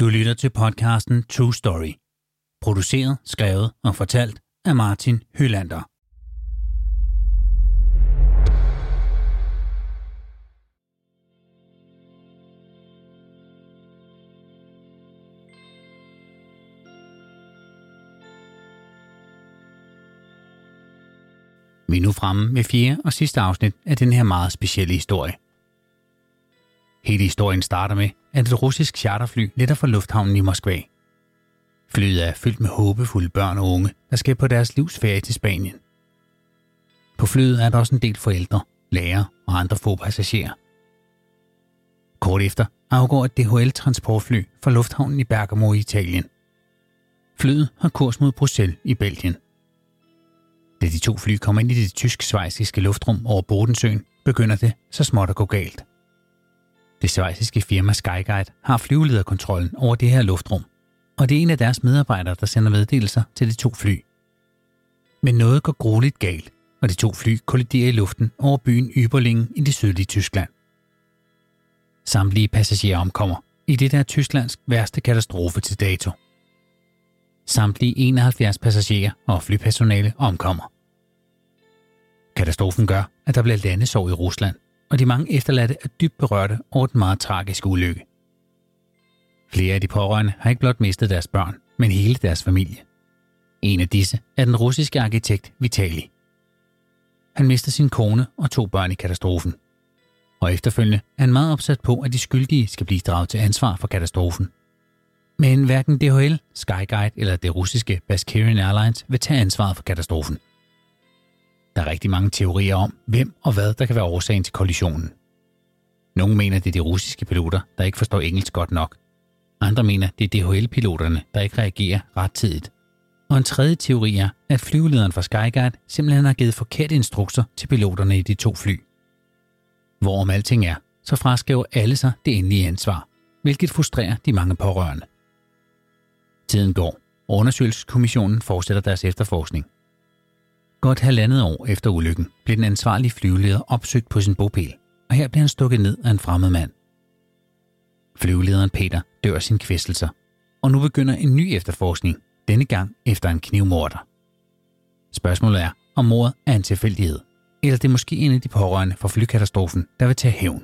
Du lytter til podcasten True Story. Produceret, skrevet og fortalt af Martin Hylander. Vi er nu fremme ved 4. og sidste afsnit af den her meget specielle historie. Hele historien starter med, at et russisk charterfly letter fra lufthavnen i Moskva. Flyet er fyldt med håbefulde børn og unge, der skal på deres livsferie til Spanien. På flyet er der også en del forældre, lærere og andre få passagerer. Kort efter afgår et DHL-transportfly fra lufthavnen i Bergamo i Italien. Flyet har kurs mod Bruxelles i Belgien. Da de to fly kommer ind i det tysk-schweiziske luftrum over Bodensøen, begynder det så småt at gå galt. Det schweiziske firma Skyguide har flyvelederkontrollen over det her luftrum, og det er en af deres medarbejdere, der sender meddelelser til de to fly. Men noget går grueligt galt, og de to fly kolliderer i luften over byen Überlingen i det sydlige Tyskland. Samtlige passagerer omkommer i det der Tysklands værste katastrofe til dato. Samtlige 71 passagerer og flypersonale omkommer. Katastrofen gør, at der bliver landesorg i Rusland, og de mange efterladte er dybt berørte over den meget tragiske ulykke. Flere af de pårørende har ikke blot mistet deres børn, men hele deres familie. En af disse er den russiske arkitekt Vitali. Han mister sin kone og 2 børn i katastrofen. Og efterfølgende er han meget opsat på, at de skyldige skal blive draget til ansvar for katastrofen. Men hverken DHL, Skyguide eller det russiske Baskerian Airlines vil tage ansvaret for katastrofen. Der er rigtig mange teorier om, hvem og hvad der kan være årsagen til kollisionen. Nogle mener, det er de russiske piloter, der ikke forstår engelsk godt nok. Andre mener, det er DHL-piloterne, der ikke reagerer rettidigt. Og en tredje teori er, at flyvelederen fra Skyguide simpelthen har givet forkerte instrukser til piloterne i de 2 fly. Hvorom alting er, så fraskriver alle sig det endelige ansvar, hvilket frustrerer de mange pårørende. Tiden går, og undersøgelseskommissionen fortsætter deres efterforskning. Godt 1,5 år efter ulykken blev den ansvarlige flyveleder opsøgt på sin bopæl, og her blev han stukket ned af en fremmed mand. Flyvelederen Peter dør af sine kvæstelser, og nu begynder en ny efterforskning, denne gang efter en knivmorder. Spørgsmålet er, om mordet er en tilfældighed, eller det er måske en af de pårørende fra flykatastrofen, der vil tage hævn.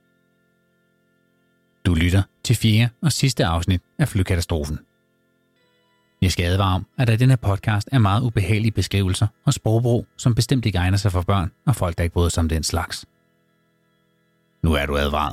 Du lytter til 4. og sidste afsnit af flykatastrofen. Jeg skal advare om, at der i den her podcast er meget ubehagelige beskrivelser og sprogbrug, som bestemt ikke egner sig for børn og folk, der ikke bryder sig om den slags. Nu er du advaret.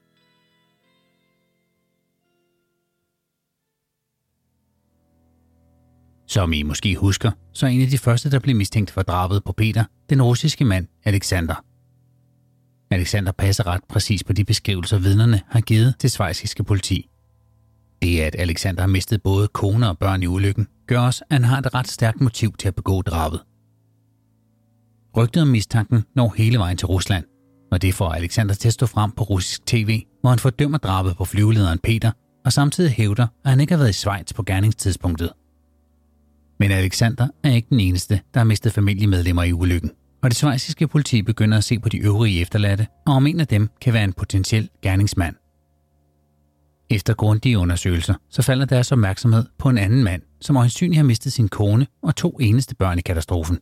Som I måske husker, så er en af de første, der blev mistænkt for drabet på Peter, den russiske mand Alexander. Alexander passer ret præcis på de beskrivelser, vidnerne har givet til schweiziske politi. Det, at Alexander har mistet både kone og børn i ulykken, gør også, at han har et ret stærkt motiv til at begå drabet. Rygtet om mistanken når hele vejen til Rusland, og det får Alexander til at stå frem på russisk tv, hvor han fordømmer drabet på flyvelederen Peter, og samtidig hævder, at han ikke har været i Schweiz på gerningstidspunktet. Men Alexander er ikke den eneste, der har mistet familiemedlemmer i ulykken, og det schweiziske politi begynder at se på de øvrige efterladte, og om en af dem kan være en potentiel gerningsmand. Efter grundige undersøgelser, så falder deres opmærksomhed på en anden mand, som øjensynligt har mistet sin kone og 2 eneste børn i katastrofen.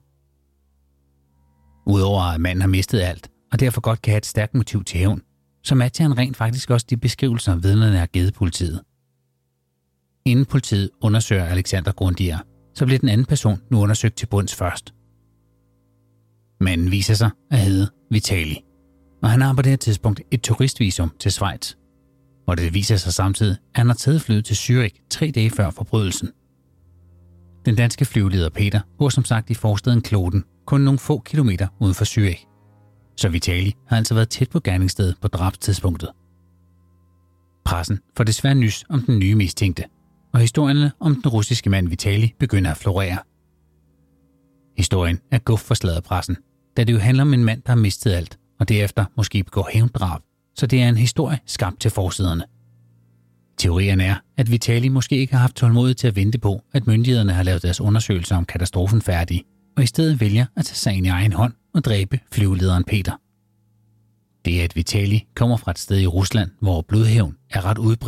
Udover at manden har mistet alt, og derfor godt kan have et stærkt motiv til hævn, så matcher han rent faktisk også de beskrivelser, vidnerne har givet politiet. Inden politiet undersøger Alexander grundigere, så bliver den anden person nu undersøgt til bunds først. Manden viser sig at hedde Vitali, og han har på det her tidspunkt et turistvisum til Schweiz. Og det viser sig samtidig, at han har taget flyet til Zürich 3 dage før forbrydelsen. Den danske flyveleder Peter bor som sagt i forstaden Kloten, kun nogle få kilometer uden for Zürich. Så Vitali har altså været tæt på gerningsstedet på drabstidspunktet. Pressen får desværre nys om den nye mistænkte, og historierne om den russiske mand Vitali begynder at florere. Historien er guf for sladderpressen, da det jo handler om en mand, der har mistet alt, og derefter måske begår hævndrab, så det er en historie skabt til forsiderne. Teorien er, at Vitali måske ikke har haft tålmodighed til at vente på, at myndighederne har lavet deres undersøgelser om katastrofen færdig, og i stedet vælger at tage sagen i egen hånd og dræbe flyvelederen Peter. Det, at Vitali kommer fra et sted i Rusland, hvor blodhævn er ret udbredt,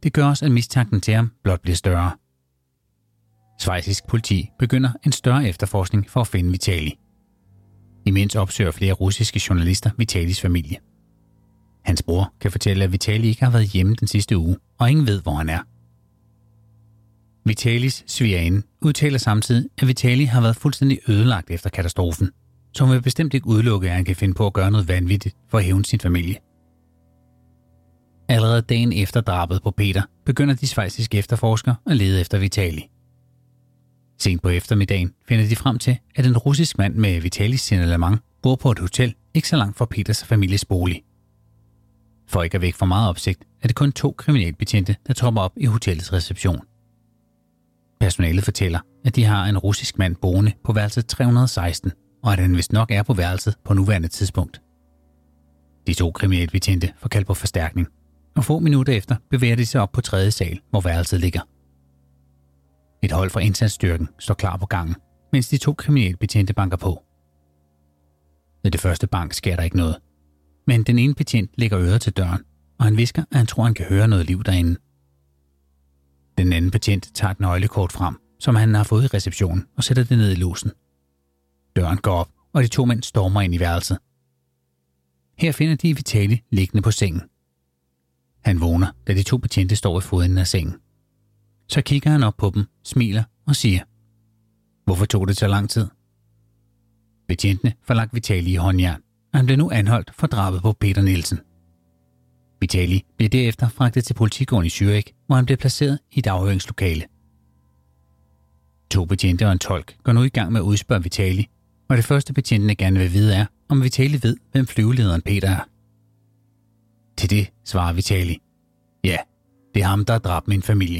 det gør også, at mistanken til ham blot bliver større. Schweizisk politi begynder en større efterforskning for at finde Vitali. Imens opsøger flere russiske journalister Vitalis familie. Hans bror kan fortælle, at Vitali ikke har været hjemme den sidste uge, og ingen ved, hvor han er. Vitalis svigerinde udtaler samtidig, at Vitali har været fuldstændig ødelagt efter katastrofen, så hun vil bestemt ikke udelukke, at han kan finde på at gøre noget vanvittigt for at hævne sin familie. Allerede dagen efter drabet på Peter begynder de schweiziske efterforskere at lede efter Vitali. Sent på eftermiddagen finder de frem til, at en russisk mand med Vitalis signalement bor på et hotel ikke så langt fra Peters families bolig. For ikke at vække for meget opsigt, er det kun 2 kriminalbetjente, der tropper op i hotellets reception. Personalet fortæller, at de har en russisk mand boende på værelse 316, og at han vist nok er på værelset på nuværende tidspunkt. De 2 kriminalbetjente får kaldt på forstærkning, og få minutter efter bevæger de sig op på 3. sal, hvor værelset ligger. Et hold fra indsatsstyrken står klar på gangen, mens de 2 kriminalbetjente banker på. Ved det første bank sker der ikke noget, men den ene betjent lægger øret til døren, og han hvisker, at han tror, han kan høre noget liv derinde. Den anden betjent tager et nøglekort frem, som han har fået i receptionen, og sætter det ned i låsen. Døren går op, og de 2 mænd stormer ind i værelset. Her finder de Vitali liggende på sengen. Han vågner, da de 2 betjente står ved fodenden af sengen. Så kigger han op på dem, smiler og siger: "Hvorfor tog det så lang tid?" Betjentene får lagt Vitali i håndjern, og han bliver nu anholdt for drabet på Peter Nielsen. Vitali bliver derefter fragtet til politigården i Zürich, hvor han bliver placeret i et afhøringslokale. 2 betjente og en tolk går nu i gang med at udspørge Vitali, og det første betjentene gerne vil vide er, om Vitali ved, hvem flyvelederen Peter er. Til det svarer Vitali: "Ja, det er ham, der har dræbt min familie."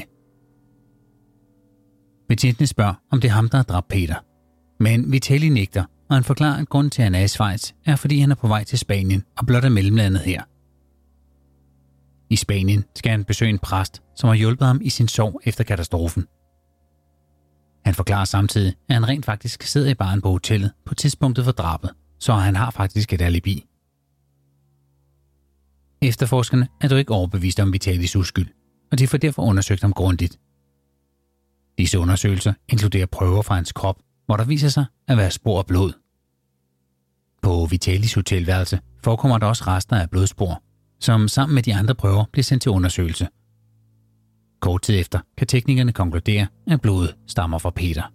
Betjentene spørger, om det er ham, der har dræbt Peter. Men Vitali nægter, og han forklarer, at grunden til, at han er i Schweiz, er fordi han er på vej til Spanien og blot er mellemlandet her. I Spanien skal han besøge en præst, som har hjulpet ham i sin sorg efter katastrofen. Han forklarer samtidig, at han rent faktisk sidder i baren på hotellet på tidspunktet for drabet, så han har faktisk et alibi. Efterforskerne er dog ikke overbevist om Vitalis uskyld, og de får derfor undersøgt ham grundigt. Disse undersøgelser inkluderer prøver fra hans krop, hvor der viser sig at være spor af blod. På Vitalis hotelværelse forekommer der også rester af blodspor, som sammen med de andre prøver bliver sendt til undersøgelse. Kort tid efter kan teknikerne konkludere, at blodet stammer fra Peter.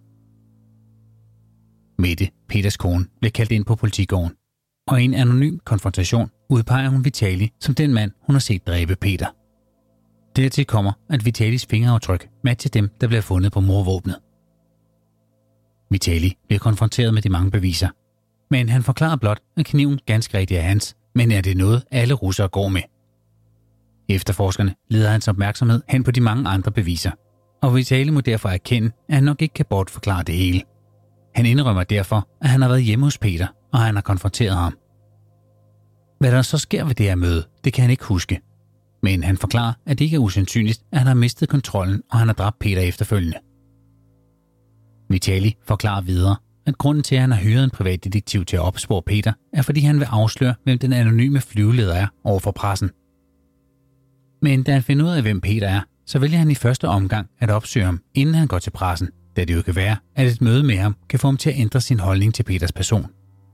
Mette, Peters kone, bliver kaldt ind på politigården, og i en anonym konfrontation udpeger hun Vitali som den mand, hun har set dræbe Peter. Dertil kommer, at Vitalis fingeraftryk matcher dem, der bliver fundet på mordvåbnet. Vitali bliver konfronteret med de mange beviser, men han forklarer blot, at kniven ganske rigtigt er hans, men er det noget, alle russere går med. Efterforskerne leder hans opmærksomhed hen på de mange andre beviser, og Vitali må derfor erkende, at han nok ikke kan bortforklare det hele. Han indrømmer derfor, at han har været hjemme hos Peter, og han har konfronteret ham. Hvad der så sker ved det her møde, det kan han ikke huske. Men han forklarer, at det ikke er usandsynligt, at han har mistet kontrollen, og han har dræbt Peter efterfølgende. Vitali forklarer videre, at grunden til, at han har hyret en privatdetektiv til at opspore Peter, er fordi han vil afsløre, hvem den anonyme flyveleder er overfor pressen. Men da han finder ud af, hvem Peter er, så vælger han i første omgang at opsøge ham, inden han går til pressen, da det jo kan være, at et møde med ham kan få ham til at ændre sin holdning til Peters person.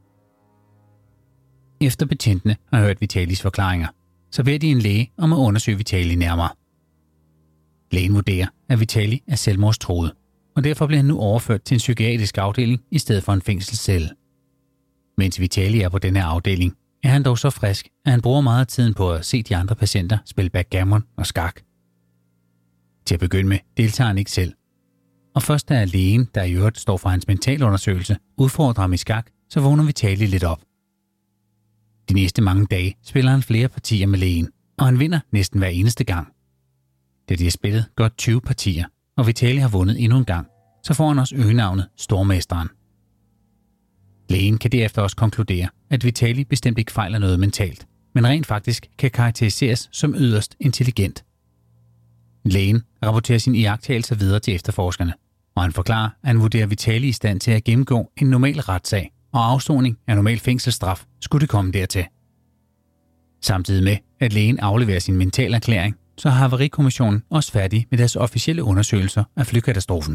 Efter betjentene har hørt Vitalis forklaringer, så beder de en læge om at undersøge Vitali nærmere. Lægen vurderer, at Vitali er selvmordstruet, og derfor bliver han nu overført til en psykiatrisk afdeling i stedet for en fængselscelle. Mens Vitali er på denne afdeling, er han dog så frisk, at han bruger meget af tiden på at se de andre patienter spille backgammon og skak. Til at begynde med deltager han ikke selv. Og først da lægen, der i øvrigt står for hans mentalundersøgelse, udfordrer ham i skak, så vågner Vitali lidt op. De næste mange dage spiller han flere partier med lægen, og han vinder næsten hver eneste gang. Da de har spillet godt 20 partier, og Vitali har vundet endnu en gang, så får han også øgenavnet Stormesteren. Lægen kan derefter også konkludere, at Vitali bestemt ikke fejler noget mentalt, men rent faktisk kan karakteriseres som yderst intelligent. Lægen rapporterer sine iagttagelser videre til efterforskerne, og han forklarer, at han vurderer Vitali i stand til at gennemgå en normal retssag og afsoning af normal fængselsstraf, skulle det komme dertil. Samtidig med, at lægen afleverer sin mentalerklæring, så er Havarikommissionen også færdig med deres officielle undersøgelser af flykatastrofen.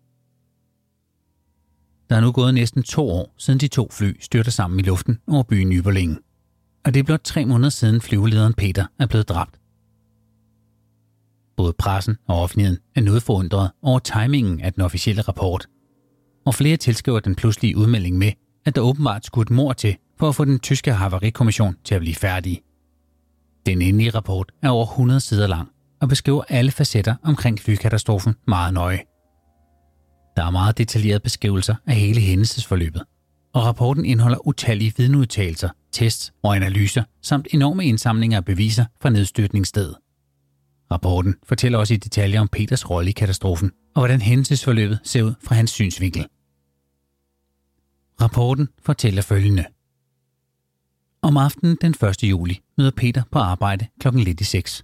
Der er nu gået næsten 2 år, siden de 2 fly styrter sammen i luften over byen Überlingen. Og det er blot 3 måneder siden flyvelederen Peter er blevet dræbt. Både pressen og offentligheden er noget forundret over timingen af den officielle rapport. Og flere tilskriver den pludselige udmelding med, at der åbenbart skulle et mord til for at få den tyske Havarikommission til at blive færdig. Den endelige rapport er over 100 sider lang og beskriver alle facetter omkring flykatastrofen meget nøje. Der er meget detaljerede beskrivelser af hele hændelsesforløbet, og rapporten indeholder utallige vidneudtalelser, tests og analyser samt enorme indsamlinger af beviser fra nedstyrtningsstedet. Rapporten fortæller også i detaljer om Peters rolle i katastrofen og hvordan hændelsesforløbet ser ud fra hans synsvinkel. Rapporten fortæller følgende. Om aftenen den 1. juli møder Peter på arbejde klokken lidt i 6.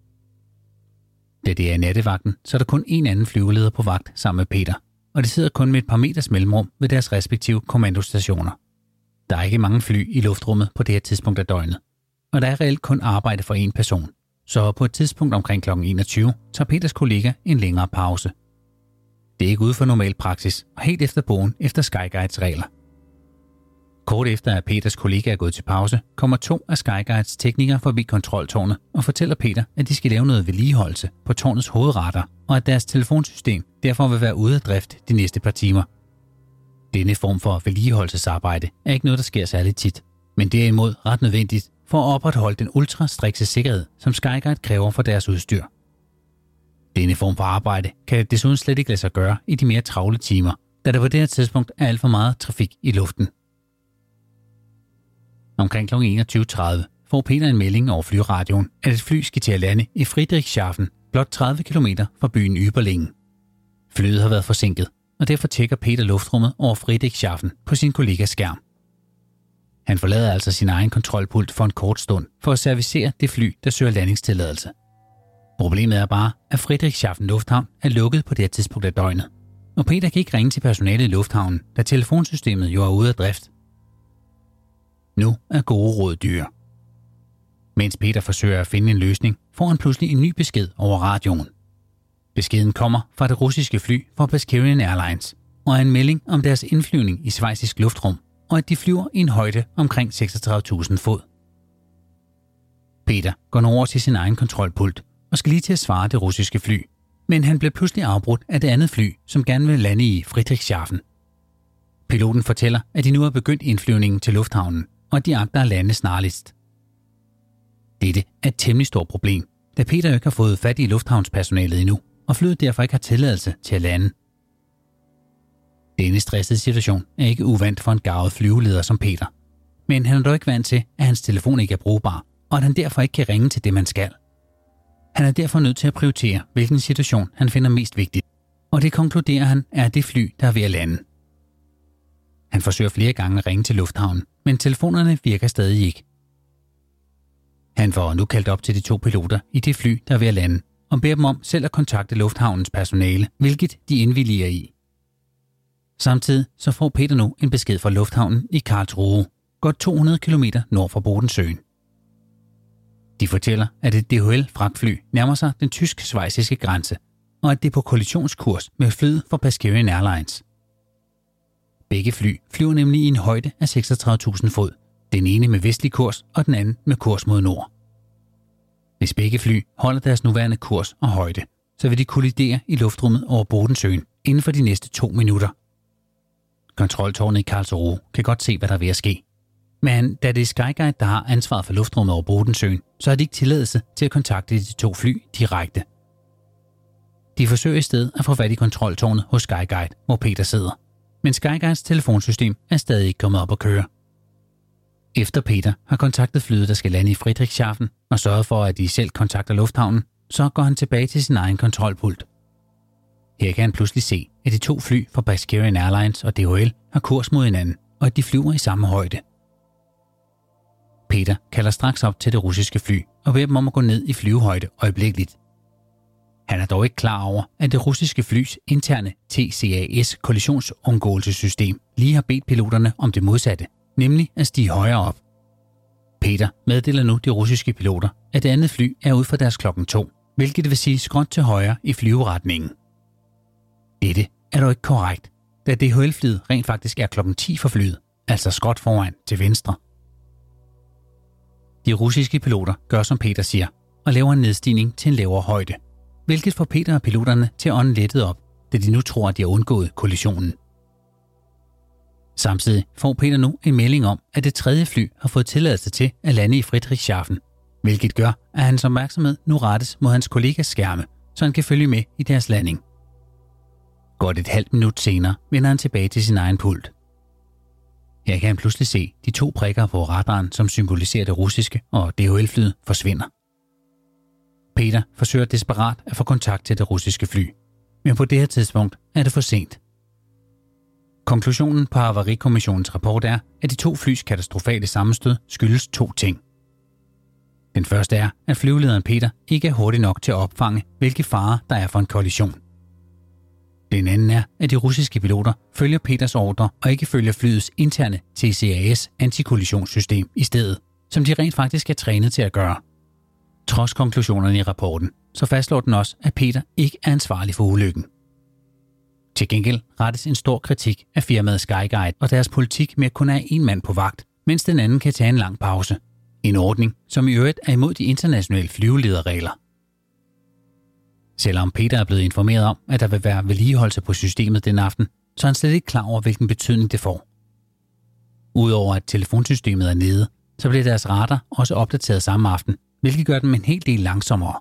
Da det er nattevagten, så er der kun en anden flyveleder på vagt sammen med Peter, og de sidder kun med et par meters mellemrum ved deres respektive kommandostationer. Der er ikke mange fly i luftrummet på det her tidspunkt af døgnet, og der er reelt kun arbejde for en person. Så på et tidspunkt omkring kl. 21 tager Peters kollega en længere pause. Det er ikke ude for normal praksis, og helt efter bogen efter Skyguides regler. Kort efter at Peters kollega er gået til pause, kommer 2 af Skyguides teknikere forbi kontroltårnet og fortæller Peter, at de skal lave noget vedligeholdelse på tårnets hovedradar, og at deres telefonsystem derfor vil være ude af drift de næste par timer. Denne form for vedligeholdelsesarbejde er ikke noget, der sker særligt tit, men derimod ret nødvendigt for at opretholde den ultra-strikse sikkerhed, som Skyguide kræver for deres udstyr. Denne form for arbejde kan desuden slet ikke lade sig gøre i de mere travle timer, da der på det her tidspunkt er alt for meget trafik i luften. Omkring kl. 21.30 får Peter en melding over flyradioen, at et fly skal til at lande i Friedrichshafen, blot 30 km fra byen Überlingen. Flyet har været forsinket, og derfor tjekker Peter luftrummet over Friedrichshafen på sin kollegas skærm. Han forlader altså sin egen kontrolpult for en kort stund for at servicere det fly, der søger landingstilladelse. Problemet er bare, at Friedrichshafen Lufthavn er lukket på det her tidspunkt af døgnet, og Peter kan ikke ringe til personalet i lufthavnen, da telefonsystemet jo er ude af drift. Nu er gode råd dyre. Mens Peter forsøger at finde en løsning, får han pludselig en ny besked over radioen. Beskeden kommer fra det russiske fly fra Beskarian Airlines og er en melding om deres indflyvning i schweizisk luftrum, og at de flyver i en højde omkring 36.000 fod. Peter går nu over til sin egen kontrolpult og skal lige til at svare det russiske fly, men han bliver pludselig afbrudt af det andet fly, som gerne vil lande i Friedrichshafen. Piloten fortæller, at de nu har begyndt indflyvningen til lufthavnen, og at de agter at lande snarligst. Dette er et temmelig stort problem, da Peter ikke har fået fat i lufthavnspersonalet endnu, og flyet derfor ikke har tilladelse til at lande. Denne stressede situation er ikke uvant for en garvet flyveleder som Peter, men han er dog ikke vant til, at hans telefon ikke er brugbar, og at han derfor ikke kan ringe til det, man skal. Han er derfor nødt til at prioritere, hvilken situation han finder mest vigtigt, og det konkluderer han er det fly, der er ved at lande. Han forsøger flere gange at ringe til lufthavnen, men telefonerne virker stadig ikke. Han får nu kaldt op til de 2 piloter i det fly, der er ved at lande, og beder dem om selv at kontakte lufthavnens personale, hvilket de indvilliger i. Samtidig så får Peter nu en besked fra lufthavnen i Karlsruhe, godt 200 km nord for Bodensøen. De fortæller, at et DHL-fragtfly nærmer sig den tysk-schweiziske grænse, og at det er på kollisionskurs med flyet fra Beskarian Airlines. Begge fly flyver nemlig i en højde af 36.000 fod, den ene med vestlig kurs og den anden med kurs mod nord. Hvis begge fly holder deres nuværende kurs og højde, så vil de kollidere i luftrummet over Bodensøen inden for de næste 2 minutter. Kontroltårnet i Karlsruhe kan godt se, hvad der er ved at ske. Men da det er Skyguide, der har ansvaret for luftrummet over Bodensøen, så har de ikke tilladelse til at kontakte de 2 fly direkte. De forsøger i stedet at få fat i kontroltårnet hos Skyguide, hvor Peter sidder. Men Skyguides telefonsystem er stadig ikke kommet op at køre. Efter Peter har kontaktet flyet, der skal lande i Friedrichshafen, og sørget for, at de selv kontakter lufthavnen, så går han tilbage til sin egen kontrolpult. Her kan han pludselig se, at de 2 fly fra Beskarian Airlines og DHL har kurs mod hinanden, og at de flyver i samme højde. Peter kalder straks op til det russiske fly og beder dem om at gå ned i flyvehøjde øjeblikkeligt. Han er dog ikke klar over, at det russiske flys interne TCAS-kollisionsundgåelsessystem lige har bedt piloterne om det modsatte, nemlig at stige højere op. Peter meddeler nu de russiske piloter, at det andet fly er ud for deres klokken 2, hvilket vil sige skråt til højre i flyveretningen. Dette er dog ikke korrekt, da DHL-flyet rent faktisk er klokken 10 for flyet, altså skråt foran til venstre. De russiske piloter gør som Peter siger, og laver en nedstigning til en lavere højde, hvilket får Peter og piloterne til at ånde lettet op, da de nu tror, at de har undgået kollisionen. Samtidig får Peter nu en melding om, at det tredje fly har fået tilladelse til at lande i Friedrichshafen, hvilket gør, at hans opmærksomhed nu rettes mod hans kollegas skærme, så han kan følge med i deres landing. Godt et halvt minut senere vender han tilbage til sin egen pult. Her kan han pludselig se de 2 prikker på radaren, som symboliserer det russiske, og DHL-flyet forsvinder. Peter forsøger desperat at få kontakt til det russiske fly, men på det her tidspunkt er det for sent. Konklusionen på Havarikommissionens rapport er, at de 2 flys katastrofale sammenstød skyldes 2 ting. Den første er, at flyvelederen Peter ikke er hurtig nok til at opfange, hvilke farer der er for en kollision. Den anden er, at de russiske piloter følger Peters ordre og ikke følger flyets interne TCAS antikollisionssystem i stedet, som de rent faktisk er trænet til at gøre. Trods konklusionerne i rapporten, så fastslår den også, at Peter ikke er ansvarlig for ulykken. Til gengæld rettes en stor kritik af firmaet Skyguide og deres politik med at kun have en mand på vagt, mens den anden kan tage en lang pause. En ordning, som i øvrigt er imod de internationale flyvelederregler. Selvom Peter er blevet informeret om, at der vil være vedligeholdelse på systemet den aften, så er han slet ikke klar over, hvilken betydning det får. Udover at telefonsystemet er nede, så bliver deres radar også opdateret samme aften, hvilket gør dem en hel del langsommere.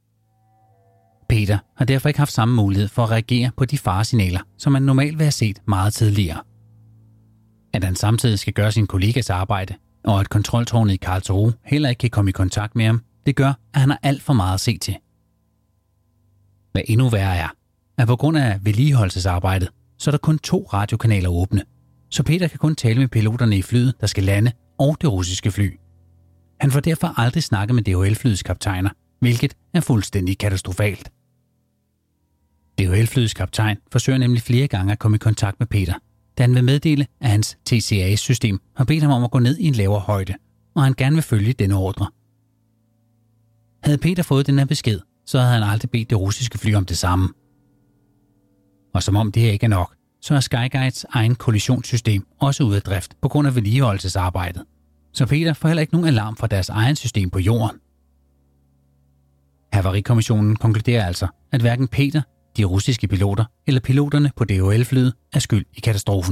Peter har derfor ikke haft samme mulighed for at reagere på de faresignaler, som man normalt vil have set meget tidligere. At han samtidig skal gøre sin kollegas arbejde, og at kontroltårnet i Karlsruhe heller ikke kan komme i kontakt med ham, det gør, at han har alt for meget at se til. Hvad endnu værre er, at på grund af vedligeholdelsesarbejdet, så er der kun 2 radiokanaler åbne, så Peter kan kun tale med piloterne i flyet, der skal lande, og det russiske fly. Han får derfor aldrig snakket med DHL-flyets kaptajner, hvilket er fuldstændig katastrofalt. DHL-flyets kaptajn forsøger nemlig flere gange at komme i kontakt med Peter, da han vil meddele, at hans TCAS-system har bedt ham om at gå ned i en lavere højde, og han gerne vil følge denne ordre. Havde Peter fået den her besked, så havde han aldrig bedt det russiske fly om det samme. Og som om det her ikke er nok, så er Skyguides egen kollisionssystem også ude af drift på grund af vedligeholdelsesarbejdet, så Peter får heller ikke nogen alarm fra deres egen system på jorden. Havarikommissionen konkluderer altså, at hverken Peter, de russiske piloter eller piloterne på DHL-flyet er skyld i katastrofen.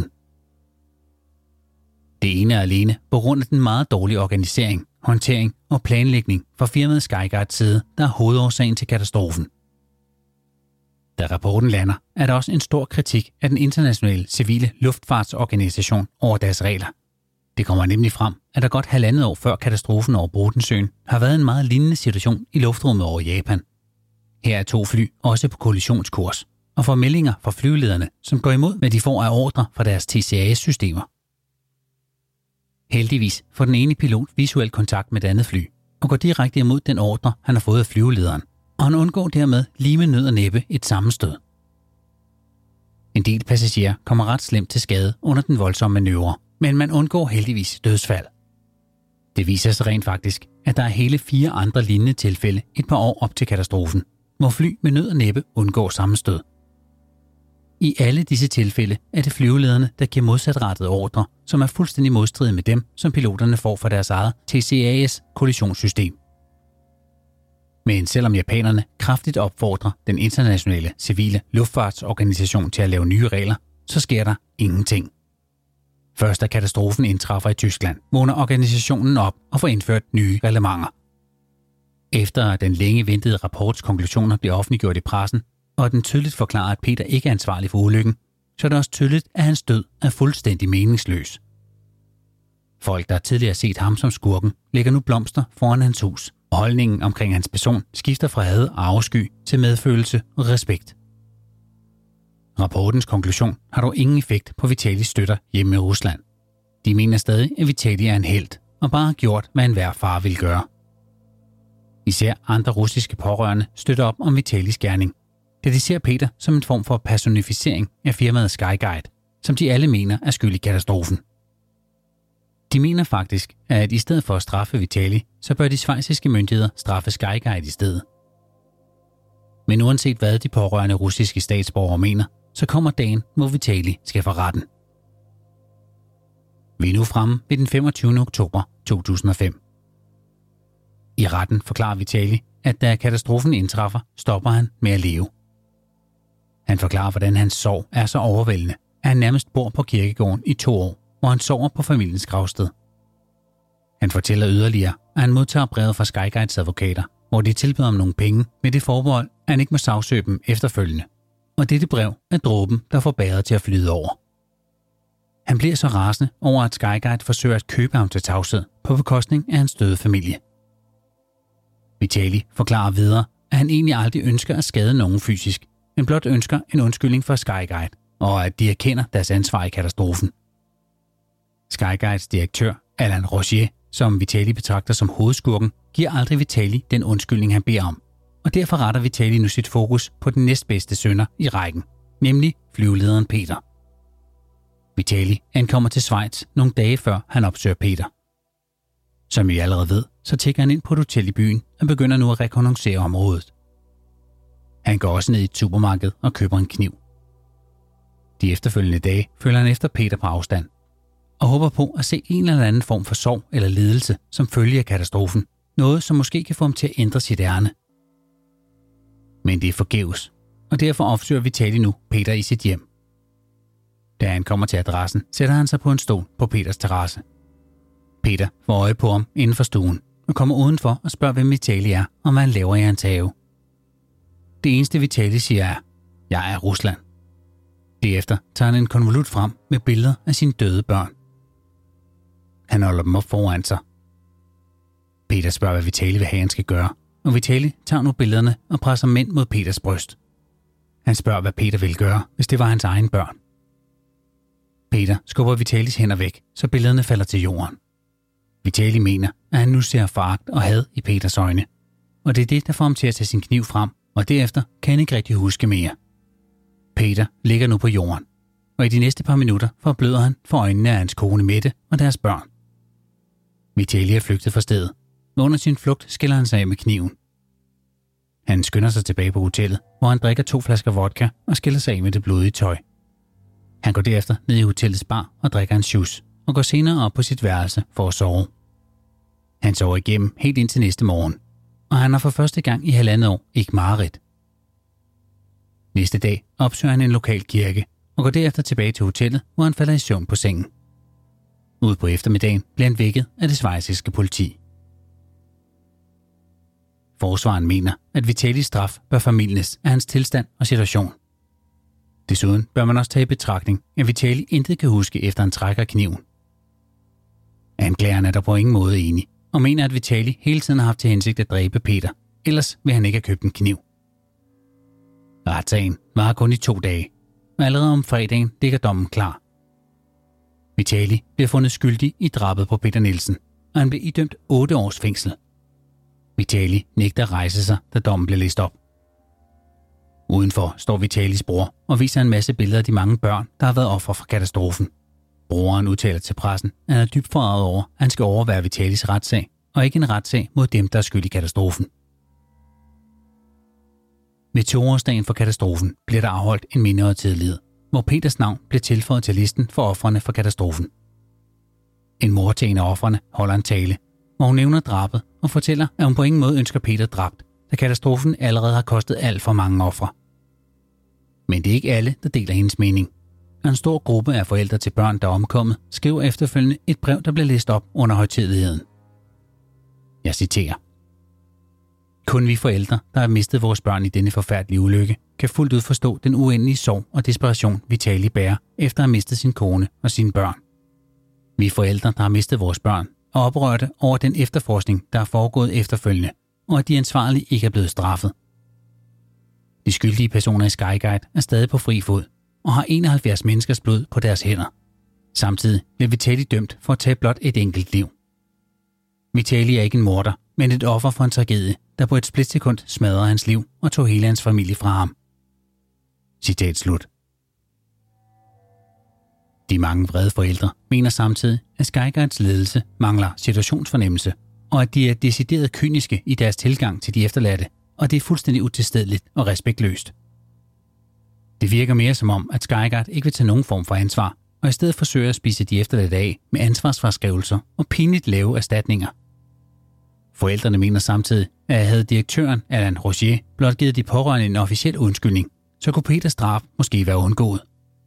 Det ene er alene på grund af den meget dårlige organisering, håndtering og planlægning fra firmaet Skyguides side, der er hovedårsagen til katastrofen. Da rapporten lander, er der også en stor kritik af den internationale civile luftfartsorganisation over deres regler. Det kommer nemlig frem, at der godt 1,5 år før katastrofen over Bodensøen har været en meget lignende situation i luftrummet over Japan. Her er 2 fly også på kollisionskurs, og får meldinger fra flyvelederne, som går imod, hvad de får af ordre fra deres TCAS-systemer. Heldigvis får den ene pilot visuel kontakt med det andet fly, og går direkte imod den ordre, han har fået af flyvelederen, og han undgår dermed lige med nød og næppe et sammenstød. En del passagerer kommer ret slemt til skade under den voldsomme manøvre, men man undgår heldigvis dødsfald. Det viser sig rent faktisk, at der er hele 4 andre lignende tilfælde et par år op til katastrofen, hvor fly med nød og næppe undgår sammenstød. I alle disse tilfælde er det flyvelederne, der giver modsatrettede ordre, som er fuldstændig modstridige med dem, som piloterne får fra deres eget TCAS-kollisionssystem. Men selvom japanerne kraftigt opfordrer den internationale civile luftfartsorganisation til at lave nye regler, så sker der ingenting. Først da katastrofen indtræffer i Tyskland, vågner organisationen op og får indført nye reglementer. Efter den længe ventede rapports konklusioner bliver offentliggjort i pressen, og den tydeligt forklarer, at Peter ikke er ansvarlig for ulykken, så er det også tydeligt, at hans død er fuldstændig meningsløs. Folk, der tidligere har set ham som skurken, lægger nu blomster foran hans hus, og holdningen omkring hans person skifter fra had og afsky til medfølelse og respekt. Rapportens konklusion har dog ingen effekt på Vitalis støtter hjemme i Rusland. De mener stadig, at Vitali er en helt, og bare har gjort, hvad enhver far vil gøre. Især andre russiske pårørende støtter op om Vitalis gerning, da de ser Peter som en form for personificering af firmaet Skyguide, som de alle mener er skyld i katastrofen. De mener faktisk, at i stedet for at straffe Vitali, så bør de schweiziske myndigheder straffe Skyguide i stedet. Men uanset hvad de pårørende russiske statsborgere mener, så kommer dagen, hvor Vitali skal for retten. Vi er nu fremme ved den 25. oktober 2005. I retten forklarer Vitali, at da katastrofen indtræffer, stopper han med at leve. Han forklarer, hvordan hans sorg er så overvældende, at han nærmest bor på kirkegården i 2 år, hvor han sover på familiens gravsted. Han fortæller yderligere, at han modtager brevet fra Skyguides advokater, hvor de tilbyder ham nogle penge med det forbehold, at han ikke må sagsøge dem efterfølgende. Og dette brev er dråben, der får bæret til at flyde over. Han bliver så rasende over, at Skyguide forsøger at købe ham til tavshed på bekostning af hans døde familie. Vitali forklarer videre, at han egentlig aldrig ønsker at skade nogen fysisk, men blot ønsker en undskyldning for Skyguide, og at de erkender deres ansvar i katastrofen. Skyguides direktør, Alan Rogier, som Vitali betragter som hovedskurken, giver aldrig Vitali den undskyldning, han beder om, og derfor retter Vitali nu sit fokus på den næstbedste synder i rækken, nemlig flyvelederen Peter. Vitali ankommer til Schweiz nogle dage før han opsøger Peter. Som I allerede ved, så tjekker han ind på et hotel i byen og begynder nu at rekognoscere området. Han går også ned i et supermarked og køber en kniv. De efterfølgende dage følger han efter Peter på afstand og håber på at se en eller anden form for sorg eller lidelse som følge af katastrofen, noget som måske kan få ham til at ændre sit ærne. Men det er forgæves, og derfor opsøger Vitali nu Peter i sit hjem. Da han kommer til adressen, sætter han sig på en stol på Peters terrasse. Peter får øje på ham inden for stuen og kommer udenfor og spørger, hvem Vitali er og hvad han laver i hans have. Det eneste Vitali siger er, jeg er Rusland. Derefter tager han en konvolut frem med billeder af sine døde børn. Han holder dem op foran sig. Peter spørger, hvad Vitali vil have, han skal gøre, og Vitali tager nu billederne og presser mænd mod Peters bryst. Han spørger, hvad Peter ville gøre, hvis det var hans egen børn. Peter skubber Vitalis hænder væk, så billederne falder til jorden. Vitali mener, at han nu ser foragt og had i Peters øjne, og det er det, der får ham til at tage sin kniv frem, og derefter kan han ikke rigtig huske mere. Peter ligger nu på jorden, og i de næste par minutter forbløder han for øjnene af hans kone Mette og deres børn. Vitali er flygtet fra stedet, og under sin flugt skiller han sig af med kniven. Han skynder sig tilbage på hotellet, hvor han drikker 2 flasker vodka og skiller sig af med det blodige tøj. Han går derefter ned i hotellets bar og drikker en shoes, og går senere op på sit værelse for at sove. Han sover igennem helt indtil næste morgen, og han har for første gang i 1,5 år ikke mareridt. Næste dag opsøger han en lokal kirke og går derefter tilbage til hotellet, hvor han falder i søvn på sengen. Ude på eftermiddagen bliver han vækket af det schweiziske politi. Forsvaren mener, at Vitalis straf bør formildnes af hans tilstand og situation. Desuden bør man også tage i betragtning, at Vitali intet kan huske efter han trækker kniven. Anklageren er der på ingen måde enig og mener, at Vitali hele tiden har haft til hensigt at dræbe Peter, ellers vil han ikke have købt en kniv. Retssagen varer kun i 2 dage, og allerede om fredagen ligger dommen klar. Vitali bliver fundet skyldig i drabet på Peter Nielsen, og han blev idømt 8 års fængsel. Vitali nægter at rejse sig, da dommen bliver læst op. Udenfor står Vitalis bror og viser en masse billeder af de mange børn, der har været ofre for katastrofen. Broren udtaler til pressen, at han er dybt forarget over, at han skal overvære Vitalis retssag, og ikke en retssag mod dem, der er skyld i katastrofen. Ved 2-årsdagen for katastrofen bliver der afholdt en mindehøjtidelighed, hvor Peters navn bliver tilføjet til listen for ofrene for katastrofen. En mor til en af ofrene holder en tale, hvor hun nævner drabet og fortæller, at hun på ingen måde ønsker Peter dræbt, da katastrofen allerede har kostet alt for mange ofre. Men det er ikke alle, der deler hendes mening. Og en stor gruppe af forældre til børn, der er omkommet, skriver efterfølgende et brev, der bliver læst op under højtideligheden. Jeg citerer. Kun vi forældre, der har mistet vores børn i denne forfærdelige ulykke, kan fuldt ud forstå den uendelige sorg og desperation, Vitali bærer efter at have mistet sin kone og sine børn. Vi forældre, der har mistet vores børn, er oprørte over den efterforskning, der er foregået efterfølgende, og at de ansvarlige ikke er blevet straffet. De skyldige personer i Skyguide er stadig på fri fod og har 71 menneskers blod på deres hænder. Samtidig blev Vitali dømt for at tage blot et enkelt liv. Vitali er ikke en morder, men et offer for en tragedie, der på et splitsekund smadrede hans liv og tog hele hans familie fra ham. Citat slut. De mange vrede forældre mener samtidig, at Skyguides ledelse mangler situationsfornemmelse, og at de er decideret kyniske i deres tilgang til de efterladte, og det er fuldstændig utilstedeligt og respektløst. Det virker mere som om, at Skyguide ikke vil tage nogen form for ansvar, og i stedet forsøger at spise de efterladte af med ansvarsfraskrivelser og pinligt lave erstatninger. Forældrene mener samtidig, at havde direktøren Allan Rogier blot givet de pårørende en officiel undskyldning, så kunne Peters drab måske være undgået.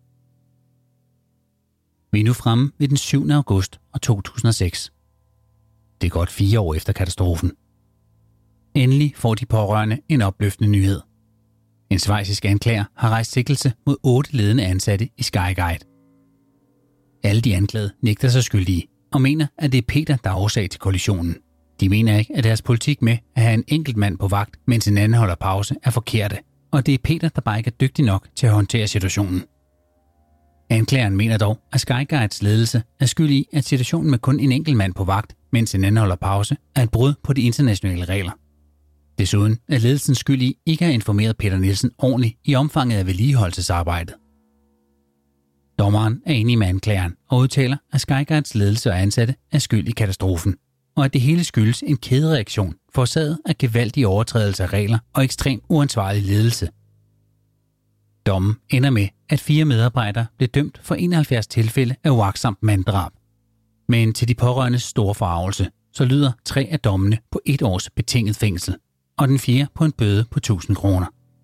Vi er nu fremme ved den 7. august 2006. Det er godt 4 år efter katastrofen. Endelig får de pårørende en opløftende nyhed. En schweizisk anklager har rejst sigtelse mod 8 ledende ansatte i Skyguide. Alle de anklagede nægter sig skyldige og mener, at det er Peter, der er årsag til kollisionen. De mener ikke, at deres politik med at have en enkelt mand på vagt, mens en anden holder pause, er forkerte, og det er Peter, der bare ikke er dygtig nok til at håndtere situationen. Anklageren mener dog, at Skyguides ledelse er skyld i, at situationen med kun en enkelt mand på vagt, mens en anden holder pause, er et brud på de internationale regler. Desuden er ledelsen skyld i ikke at have informeret Peter Nielsen ordentligt i omfanget af vedligeholdelsesarbejdet. Dommeren er enig med anklageren og udtaler, at Skyguides ledelse og ansatte er skyld i katastrofen, og at det hele skyldes en kædereaktion forårsaget af gevaldige overtrædelser af regler og ekstrem uansvarlig ledelse. Dommen ender med, at 4 medarbejdere blev dømt for 71 tilfælde af uagtsomt manddrab. Men til de pårørendes store forargelse, så lyder 3 af dommene på 1 års betinget fængsel, og den 4. på en bøde på 1000 kroner.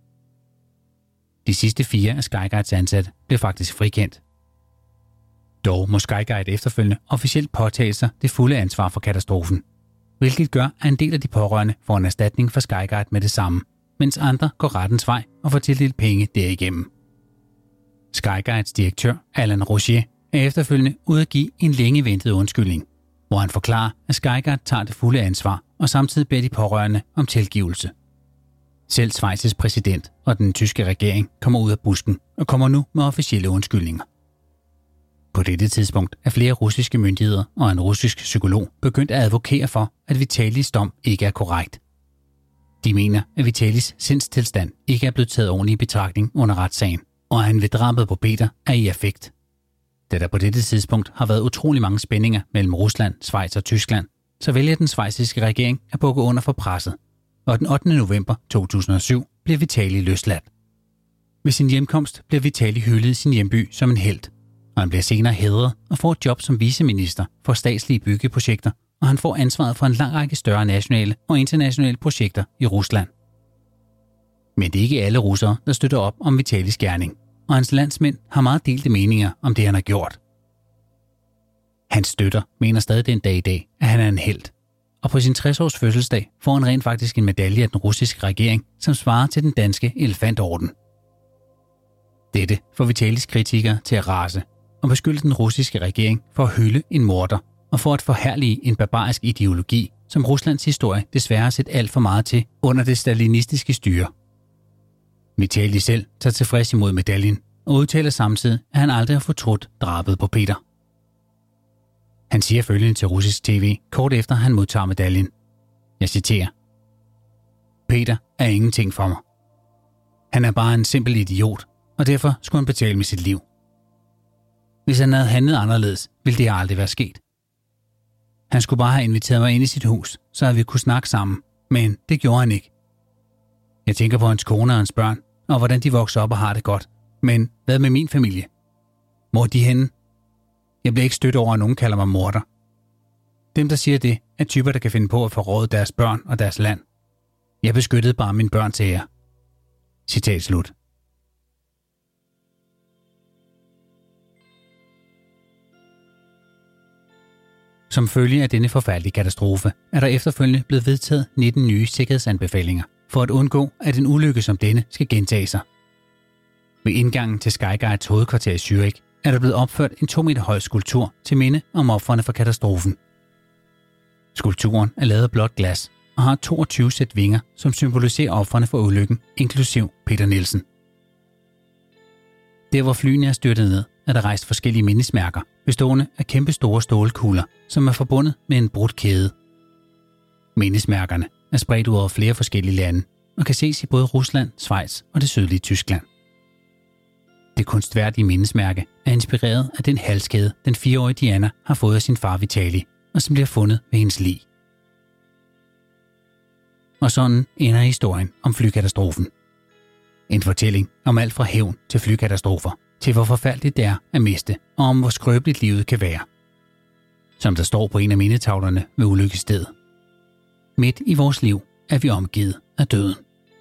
De sidste 4 af Skyguides ansatte blev faktisk frikendt. Dog må Skyguide efterfølgende officielt påtage sig det fulde ansvar for katastrofen, hvilket gør, at en del af de pårørende får en erstatning for Skyguide med det samme, mens andre går rettens vej og får tildelt penge derigennem. Skyguides direktør, Allan Rogier, er efterfølgende ude at give en længe ventet undskyldning, hvor han forklarer, at Skyguide tager det fulde ansvar og samtidig beder de pårørende om tilgivelse. Selv Schweizs præsident og den tyske regering kommer ud af busken og kommer nu med officielle undskyldninger. På dette tidspunkt er flere russiske myndigheder og en russisk psykolog begyndt at advokere for, at Vitalis dom ikke er korrekt. De mener, at Vitalis sindstilstand ikke er blevet taget ordentligt i betragtning under retssagen, og at han ved drabet på Peter er i affekt. Da der på dette tidspunkt har været utrolig mange spændinger mellem Rusland, Schweiz og Tyskland, så vælger den schweiziske regering at bukke under for presset, og den 8. november 2007 bliver Vitali løsladt. Ved sin hjemkomst bliver Vitali hyldet i sin hjemby som en helt, og han bliver senere hædret og får et job som viceminister for statslige byggeprojekter, og han får ansvaret for en lang række større nationale og internationale projekter i Rusland. Men det er ikke alle russere, der støtter op om Vitalis gerning, og hans landsmænd har meget delte meninger om det, han har gjort. Hans støtter mener stadig den dag i dag, at han er en helt, og på sin 60-års fødselsdag får han rent faktisk en medalje af den russiske regering, som svarer til den danske elefantorden. Dette får Vitalis kritikere til at rase og beskylde den russiske regering for at hylde en morder og for at forherlige en barbarisk ideologi, som Ruslands historie desværre har set alt for meget til under det stalinistiske styre. Vitali selv tager tilfreds imod medaljen og udtaler samtidig, at han aldrig har fortrudt drabet på Peter. Han siger følgende til russisk tv kort efter han modtager medaljen. Jeg citerer: Peter er ingenting for mig. Han er bare en simpel idiot, og derfor skulle han betale med sit liv. Hvis han havde handlet anderledes, ville det aldrig være sket. Han skulle bare have inviteret mig ind i sit hus, så havde vi kunne snakke sammen, men det gjorde han ikke. Jeg tænker på hans kone og hans børn, og hvordan de vokser op og har det godt. Men hvad med min familie? Hvor er de henne? Jeg bliver ikke stødt over, at nogen kalder mig morder. Dem, der siger det, er typer, der kan finde på at forråde deres børn og deres land. Jeg beskyttede bare mine børn til jer. Citat slut. Som følge af denne forfærdelige katastrofe er der efterfølgende blevet vedtaget 19 nye sikkerhedsanbefalinger for at undgå, at en ulykke som denne skal gentage sig. Ved indgangen til Skyguides hovedkvarter i Zürich er der blevet opført en 2 meter høj skulptur til minde om ofrene for katastrofen. Skulpturen er lavet af blåt glas og har 22 sæt vinger, som symboliserer ofrene for ulykken, inklusiv Peter Nielsen. Der hvor flyene er styrtet ned, er der rejst forskellige mindesmærker, bestående af kæmpe store stålkugler, som er forbundet med en brudt kæde. Mindesmærkerne er spredt ud over flere forskellige lande og kan ses i både Rusland, Schweiz og det sydlige Tyskland. Det kunstværdige mindesmærke er inspireret af den halskæde, den 4-årige Diana har fået af sin far Vitali, og som bliver fundet ved hendes lig. Og sådan ender historien om flykatastrofen. En fortælling om alt fra hævn til flykatastrofer, til hvor forfærdeligt det er at miste, og om hvor skrøbeligt livet kan være. Som der står på en af mindetavlerne ved ulykkesstedet. Midt i vores liv er vi omgivet af døden.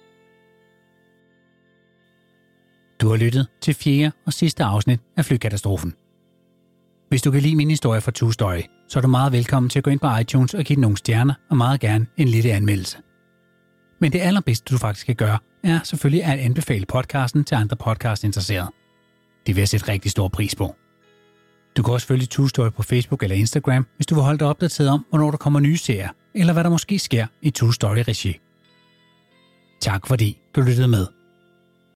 Du har lyttet til 4. og sidste afsnit af Flykatastrofen. Hvis du kan lide min historie fra True Story, så er du meget velkommen til at gå ind på iTunes og give den nogle stjerner og meget gerne en lille anmeldelse. Men det allerbedste, du faktisk kan gøre, er selvfølgelig at anbefale podcasten til andre podcastinteresserede. Det vil jeg sætte rigtig stor pris på. Du kan også følge True Story på Facebook eller Instagram, hvis du vil holde dig opdateret om, hvornår der kommer nye serier, eller hvad der måske sker i True Story-regi. Tak fordi du lyttede med.